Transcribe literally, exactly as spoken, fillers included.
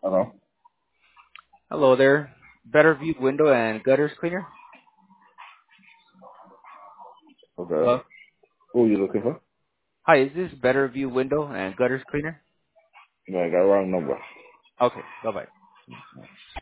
Hello. Hello there. Better View Window and Gutters Cleaner. Okay. Hello. Who are you looking for? Hi, is this Better View Window and Gutters Cleaner? No, I got wrong number. Okay, bye-bye.